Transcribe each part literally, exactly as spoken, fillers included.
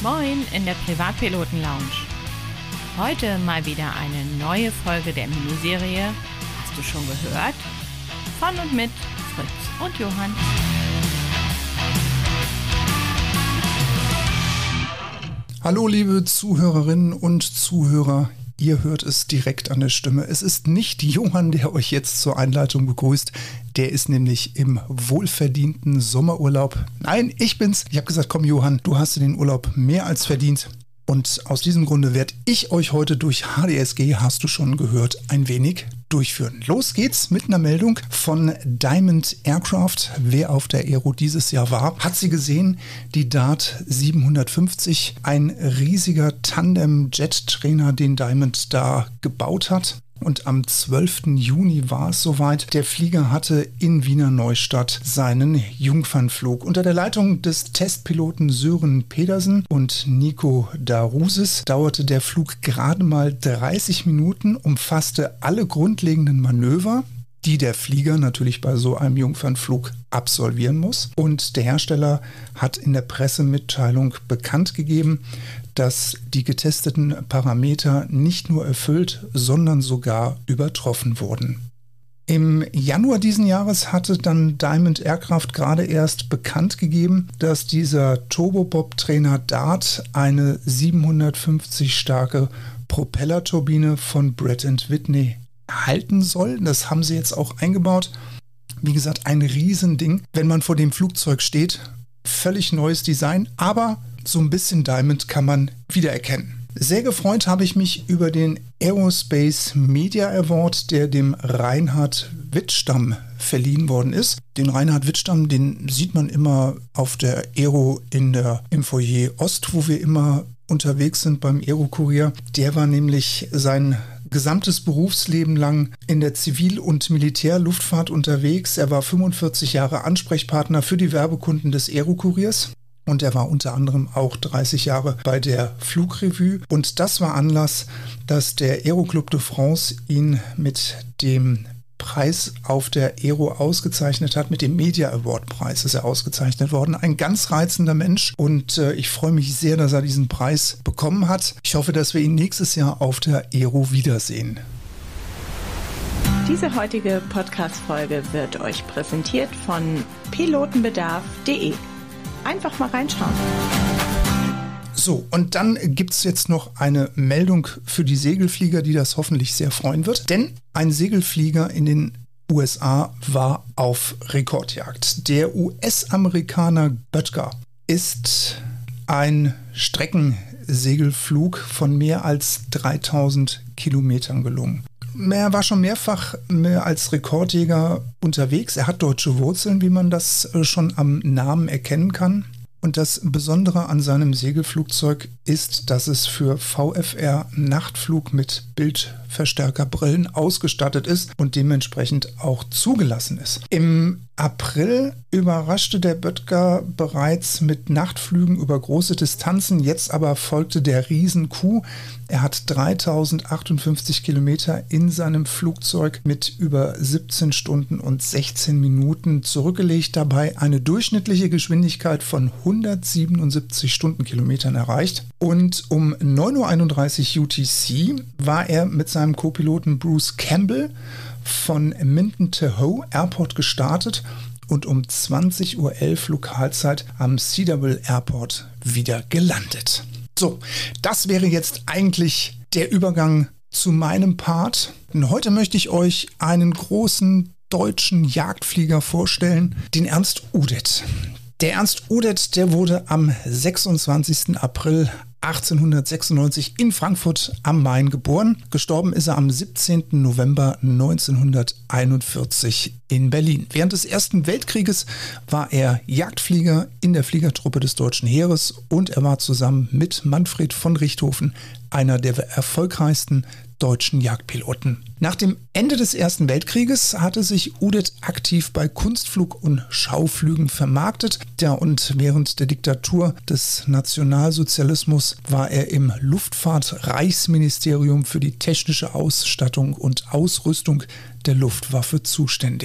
Moin in der Privatpiloten-Lounge. Heute mal wieder eine neue Folge der Miniserie Hast du schon gehört? Von und mit Fritz und Johann. Hallo liebe Zuhörerinnen und Zuhörer, ihr hört es direkt an der Stimme. Es ist nicht Johann, der euch jetzt zur Einleitung begrüßt. Der ist nämlich im wohlverdienten Sommerurlaub. Nein, ich bin's. Ich habe gesagt, komm Johann, du hast den Urlaub mehr als verdient. Und aus diesem Grunde werde ich euch heute durch H D S G, hast du schon gehört, ein wenig durchführen. Los geht's mit einer Meldung von Diamond Aircraft. Wer auf der Aero dieses Jahr war, hat sie gesehen. Die Dart siebenhundertfünfzig, ein riesiger Tandem-Jet-Trainer, den Diamond da gebaut hat. Und am zwölften Juni war es soweit. Der Flieger hatte in Wiener Neustadt seinen Jungfernflug. Unter der Leitung des Testpiloten Sören Pedersen und Nico Darusis dauerte der Flug gerade mal dreißig Minuten, umfasste alle grundlegenden Manöver, die der Flieger natürlich bei so einem Jungfernflug absolvieren muss. Und der Hersteller hat in der Pressemitteilung bekannt gegeben, dass die getesteten Parameter nicht nur erfüllt, sondern sogar übertroffen wurden. Im Januar diesen Jahres hatte dann Diamond Aircraft gerade erst bekannt gegeben, dass dieser Turboprop-Trainer Dart eine siebenhundertfünfzig starke Propellerturbine von Pratt and Whitney erhalten soll. Das haben sie jetzt auch eingebaut. Wie gesagt, ein Riesending. Wenn man vor dem Flugzeug steht, völlig neues Design, aber so ein bisschen Diamond kann man wiedererkennen. Sehr gefreut habe ich mich über den Aerospace Media Award, der dem Reinhard Wittstamm verliehen worden ist. Den Reinhard Wittstamm, den sieht man immer auf der Aero in der, im Foyer Ost, wo wir immer unterwegs sind beim Aero-Kurier. Der war nämlich sein gesamtes Berufsleben lang in der Zivil- und Militärluftfahrt unterwegs. Er war fünfundvierzig Jahre Ansprechpartner für die Werbekunden des Aero-Kuriers. Und er war unter anderem auch dreißig Jahre bei der Flugrevue. Und das war Anlass, dass der Aero Club de France ihn mit dem Preis auf der Aero ausgezeichnet hat. Mit dem Media Award Preis ist er ausgezeichnet worden. Ein ganz reizender Mensch. Und äh, ich freue mich sehr, dass er diesen Preis bekommen hat. Ich hoffe, dass wir ihn nächstes Jahr auf der Aero wiedersehen. Diese heutige Podcast-Folge wird euch präsentiert von pilotenbedarf punkt de. Einfach mal reinschauen. So, und dann gibt es jetzt noch eine Meldung für die Segelflieger, die das hoffentlich sehr freuen wird. Denn ein Segelflieger in den U S A war auf Rekordjagd. Der U S-Amerikaner Böttger ist ein Streckensegelflug von mehr als dreitausend Kilometern gelungen. Er war schon mehrfach als Rekordjäger unterwegs. Er hat deutsche Wurzeln, wie man das schon am Namen erkennen kann. Und das Besondere an seinem Segelflugzeug ist, dass es für V F R-Nachtflug mit Bildverstärkerbrillen ausgestattet ist und dementsprechend auch zugelassen ist. Im April überraschte der Böttger bereits mit Nachtflügen über große Distanzen, jetzt aber folgte der Riesen-Coup. Er hat dreitausendachtundfünfzig Kilometer in seinem Flugzeug mit über siebzehn Stunden und sechzehn Minuten zurückgelegt, dabei eine durchschnittliche Geschwindigkeit von hundertsiebenundsiebzig Stundenkilometern erreicht. Und um neun Uhr einunddreißig U T C war er mit seinem Co-Piloten Bruce Campbell von Minton Tahoe Airport gestartet und um zwanzig Uhr elf Lokalzeit am Cedarville Airport wieder gelandet. So, das wäre jetzt eigentlich der Übergang zu meinem Part. Und heute möchte ich euch einen großen deutschen Jagdflieger vorstellen, den Ernst Udet. Der Ernst Udet, der wurde am sechsundzwanzigsten April achtzehnhundertsechsundneunzig in Frankfurt am Main geboren. Gestorben ist er am siebzehnten November neunzehnhunderteinundvierzig in Berlin. Während des Ersten Weltkrieges war er Jagdflieger in der Fliegertruppe des Deutschen Heeres und er war zusammen mit Manfred von Richthofen einer der erfolgreichsten deutschen Jagdpiloten. Nach dem Ende des Ersten Weltkrieges hatte sich Udet aktiv bei Kunstflug- und Schauflügen vermarktet. Ja, und während der Diktatur des Nationalsozialismus war er im Luftfahrt-Reichsministerium für die technische Ausstattung und Ausrüstung der Luftwaffe zuständig.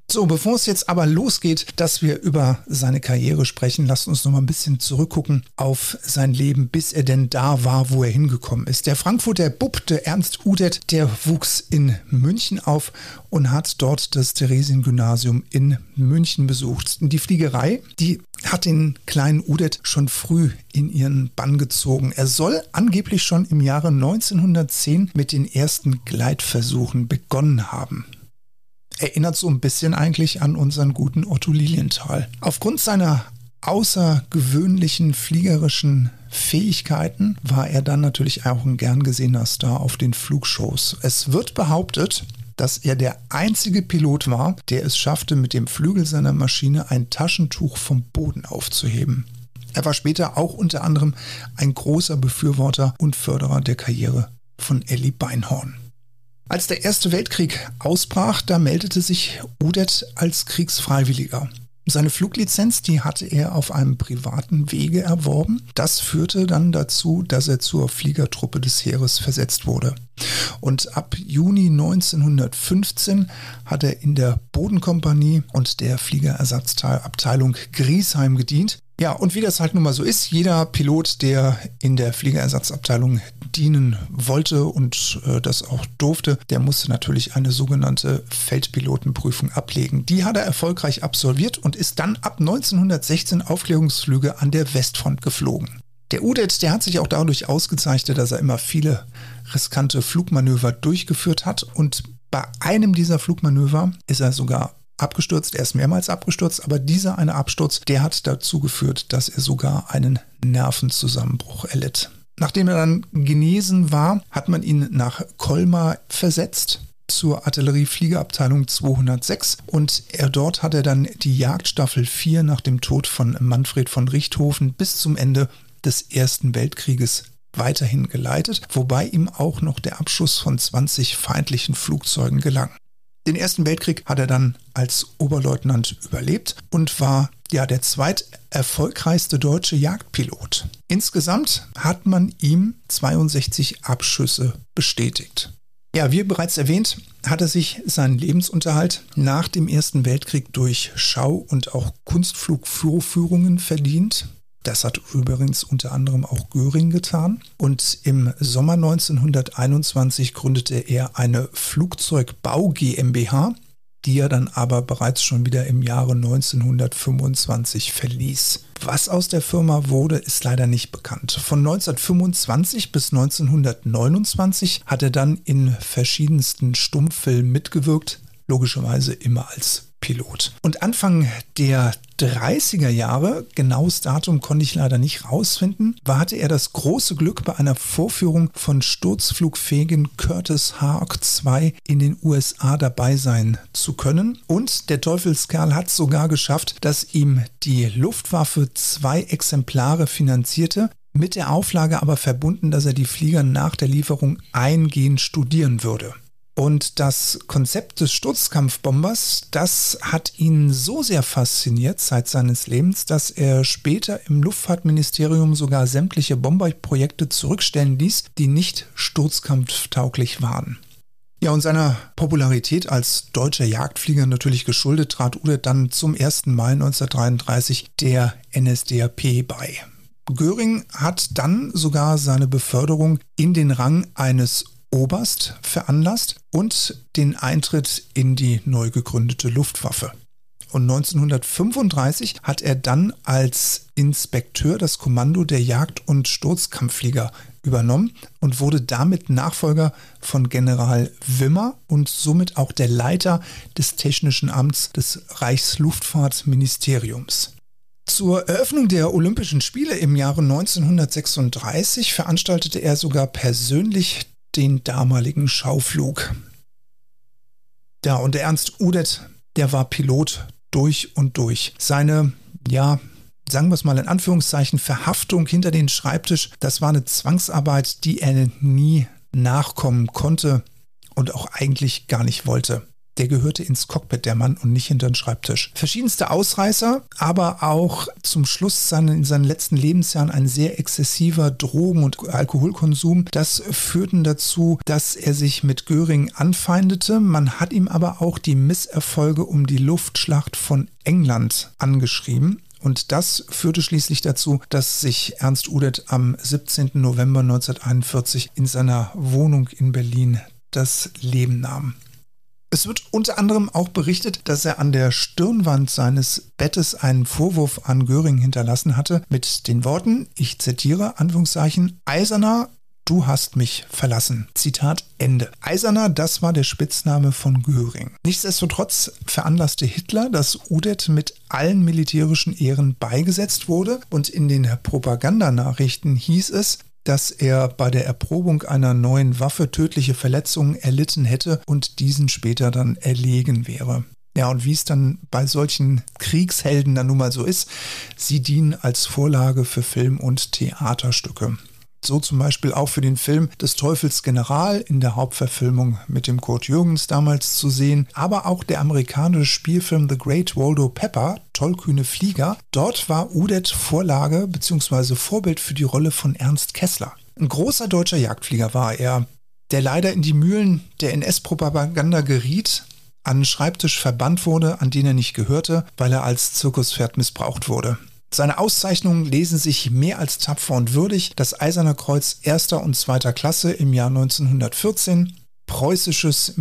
So, bevor es jetzt aber losgeht, dass wir über seine Karriere sprechen, lasst uns noch mal ein bisschen zurückgucken auf sein Leben, bis er denn da war, wo er hingekommen ist. Der Frankfurter Bub, der Ernst Udet, der wuchs in München auf und hat dort das Theresiengymnasium in München besucht. Die Fliegerei, die hat den kleinen Udet schon früh in ihren Bann gezogen. Er soll angeblich schon im Jahre neunzehnhundertzehn mit den ersten Gleitversuchen begonnen haben. Erinnert so ein bisschen eigentlich an unseren guten Otto Lilienthal. Aufgrund seiner außergewöhnlichen fliegerischen Fähigkeiten war er dann natürlich auch ein gern gesehener Star auf den Flugshows. Es wird behauptet, dass er der einzige Pilot war, der es schaffte, mit dem Flügel seiner Maschine ein Taschentuch vom Boden aufzuheben. Er war später auch unter anderem ein großer Befürworter und Förderer der Karriere von Elly Beinhorn. Als der Erste Weltkrieg ausbrach, da meldete sich Udet als Kriegsfreiwilliger. Seine Fluglizenz, die hatte er auf einem privaten Wege erworben. Das führte dann dazu, dass er zur Fliegertruppe des Heeres versetzt wurde. Und ab Juni neunzehnhundertfünfzehn hat er in der Bodenkompanie und der Fliegerersatzabteilung Griesheim gedient. Ja, und wie das halt nun mal so ist, jeder Pilot, der in der Fliegerersatzabteilung dienen wollte und äh, das auch durfte, der musste natürlich eine sogenannte Feldpilotenprüfung ablegen. Die hat er erfolgreich absolviert und ist dann ab neunzehnhundertsechzehn Aufklärungsflüge an der Westfront geflogen. Der Udet, der hat sich auch dadurch ausgezeichnet, dass er immer viele riskante Flugmanöver durchgeführt hat und bei einem dieser Flugmanöver ist er sogar abgestürzt, er ist mehrmals abgestürzt, aber dieser eine Absturz, der hat dazu geführt, dass er sogar einen Nervenzusammenbruch erlitt. Nachdem er dann genesen war, hat man ihn nach Colmar versetzt zur Artilleriefliegerabteilung zweihundertsechs und er, dort hat er dann die Jagdstaffel vier nach dem Tod von Manfred von Richthofen bis zum Ende des Ersten Weltkrieges weiterhin geleitet, wobei ihm auch noch der Abschuss von zwanzig feindlichen Flugzeugen gelang. Den Ersten Weltkrieg hat er dann als Oberleutnant überlebt und war ja der zweiterfolgreichste deutsche Jagdpilot. Insgesamt hat man ihm zweiundsechzig Abschüsse bestätigt. Ja, wie bereits erwähnt, hat er sich seinen Lebensunterhalt nach dem Ersten Weltkrieg durch Schau- und auch Kunstflugvorführungen verdient. Das hat übrigens unter anderem auch Göring getan. Und im Sommer neunzehnhunderteinundzwanzig gründete er eine Flugzeugbau GmbH, die er dann aber bereits schon wieder im Jahre neunzehnhundertfünfundzwanzig verließ. Was aus der Firma wurde, ist leider nicht bekannt. Von neunzehnhundertfünfundzwanzig bis neunzehnhundertneunundzwanzig hat er dann in verschiedensten Stummfilmen mitgewirkt, logischerweise immer als Pilot. Und Anfang der dreißiger Jahre, genaues Datum konnte ich leider nicht rausfinden, war, hatte er das große Glück, bei einer Vorführung von sturzflugfähigen Curtiss Hawk zwei in den U S A dabei sein zu können. Und der Teufelskerl hat sogar geschafft, dass ihm die Luftwaffe zwei Exemplare finanzierte, mit der Auflage aber verbunden, dass er die Flieger nach der Lieferung eingehend studieren würde. Und das Konzept des Sturzkampfbombers, das hat ihn so sehr fasziniert Zeit seines Lebens, dass er später im Luftfahrtministerium sogar sämtliche Bomberprojekte zurückstellen ließ, die nicht sturzkampftauglich waren. Ja, und seiner Popularität als deutscher Jagdflieger natürlich geschuldet, trat Udet dann zum ersten Mai neunzehnhundertdreiunddreißig der N S D A P bei. Göring hat dann sogar seine Beförderung in den Rang eines Oberst veranlasst und den Eintritt in die neu gegründete Luftwaffe. Und neunzehnhundertfünfunddreißig hat er dann als Inspekteur das Kommando der Jagd- und Sturzkampfflieger übernommen und wurde damit Nachfolger von General Wimmer und somit auch der Leiter des Technischen Amts des Reichsluftfahrtministeriums. Zur Eröffnung der Olympischen Spiele im Jahre neunzehnhundertsechsunddreißig veranstaltete er sogar persönlich den damaligen Schauflug. Ja, und der Ernst Udet, der war Pilot durch und durch. Seine, ja, sagen wir es mal in Anführungszeichen, Verhaftung hinter den Schreibtisch, das war eine Zwangsarbeit, die er nie nachkommen konnte und auch eigentlich gar nicht wollte. Der gehörte ins Cockpit, der Mann, und nicht hinter den Schreibtisch. Verschiedenste Ausreißer, aber auch zum Schluss seine, in seinen letzten Lebensjahren ein sehr exzessiver Drogen- und Alkoholkonsum. Das führten dazu, dass er sich mit Göring anfeindete. Man hat ihm aber auch die Misserfolge um die Luftschlacht von England angeschrieben. Und das führte schließlich dazu, dass sich Ernst Udet am siebzehnten November neunzehnhunderteinundvierzig in seiner Wohnung in Berlin das Leben nahm. Es wird unter anderem auch berichtet, dass er an der Stirnwand seines Bettes einen Vorwurf an Göring hinterlassen hatte mit den Worten, ich zitiere, Anführungszeichen, Eiserner, du hast mich verlassen. Zitat Ende. Eiserner, das war der Spitzname von Göring. Nichtsdestotrotz veranlasste Hitler, dass Udet mit allen militärischen Ehren beigesetzt wurde und in den Propagandanachrichten hieß es, dass er bei der Erprobung einer neuen Waffe tödliche Verletzungen erlitten hätte und diesen später dann erlegen wäre. Ja, und wie es dann bei solchen Kriegshelden dann nun mal so ist, sie dienen als Vorlage für Film- und Theaterstücke. So zum Beispiel auch für den Film des Teufels General in der Hauptverfilmung mit dem Kurt Jürgens damals zu sehen, aber auch der amerikanische Spielfilm The Great Waldo Pepper, Tollkühne Flieger. Dort war Udet Vorlage bzw. Vorbild für die Rolle von Ernst Kessler. Ein großer deutscher Jagdflieger war er, der leider in die Mühlen der N S-Propaganda geriet, an einen Schreibtisch verbannt wurde, an den er nicht gehörte, weil er als Zirkuspferd missbraucht wurde. Seine Auszeichnungen lesen sich mehr als tapfer und würdig. Das Eiserne Kreuz erster und zweiter Klasse im Jahr neunzehnhundertvierzehn, preußisches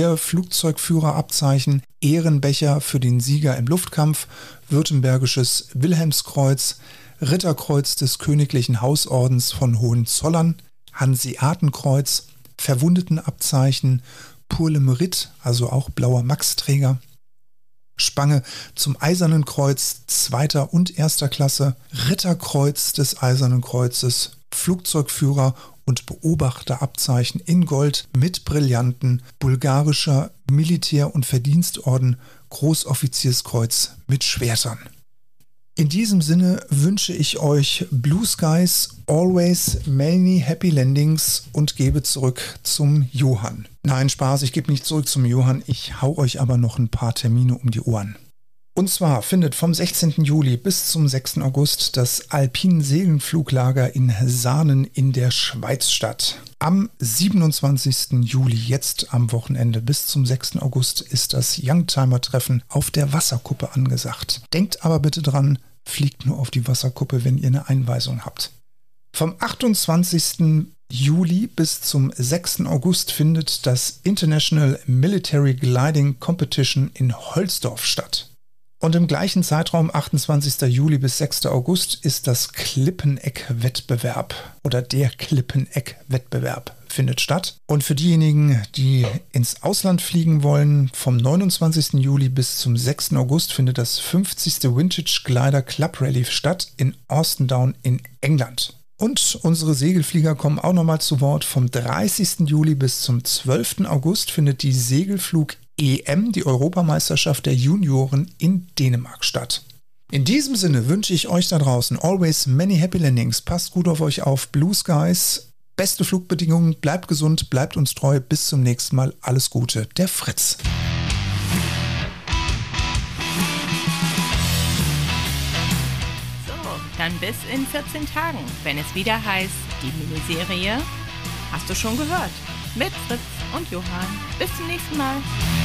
Militärflugzeugführerabzeichen, Ehrenbecher für den Sieger im Luftkampf, württembergisches Wilhelmskreuz, Ritterkreuz des Königlichen Hausordens von Hohenzollern, Hanseatenkreuz, Verwundetenabzeichen, Pour le Mérite, also auch blauer Maxträger, Spange zum Eisernen Kreuz zweiter und erster Klasse, Ritterkreuz des Eisernen Kreuzes, Flugzeugführer und Beobachterabzeichen in Gold mit Brillanten, bulgarischer Militär- und Verdienstorden, Großoffizierskreuz mit Schwertern. In diesem Sinne wünsche ich euch Blue Skies, always many happy landings und gebe zurück zum Johann. Nein, Spaß, ich gebe nicht zurück zum Johann, ich hau euch aber noch ein paar Termine um die Ohren. Und zwar findet vom sechzehnten Juli bis zum sechsten August das Alpinen-Segelfluglager in Saanen in der Schweiz statt. Am siebenundzwanzigsten Juli, jetzt am Wochenende bis zum sechsten August, ist das Youngtimer-Treffen auf der Wasserkuppe angesagt. Denkt aber bitte dran, fliegt nur auf die Wasserkuppe, wenn ihr eine Einweisung habt. Vom achtundzwanzigsten Juli bis zum sechsten August findet das International Military Gliding Competition in Holzdorf statt. Und im gleichen Zeitraum, achtundzwanzigsten Juli bis sechsten August, ist das Klippeneck-Wettbewerb oder der Klippeneck-Wettbewerb findet statt. Und für diejenigen, die ins Ausland fliegen wollen, vom neunundzwanzigsten Juli bis zum sechsten August findet das fünfzigste Vintage Glider Club Rally statt in Austin Down in England. Und unsere Segelflieger kommen auch nochmal zu Wort. Vom dreißigsten Juli bis zum zwölften August findet die Segelflug E M, die Europameisterschaft der Junioren in Dänemark statt. In diesem Sinne wünsche ich euch da draußen always many happy landings. Passt gut auf euch auf. Blue Skies, beste Flugbedingungen, bleibt gesund, bleibt uns treu. Bis zum nächsten Mal. Alles Gute, der Fritz. So, dann bis in vierzehn Tagen, wenn es wieder heißt, die Miniserie Hast du schon gehört? Mit Fritz und Johann. Bis zum nächsten Mal.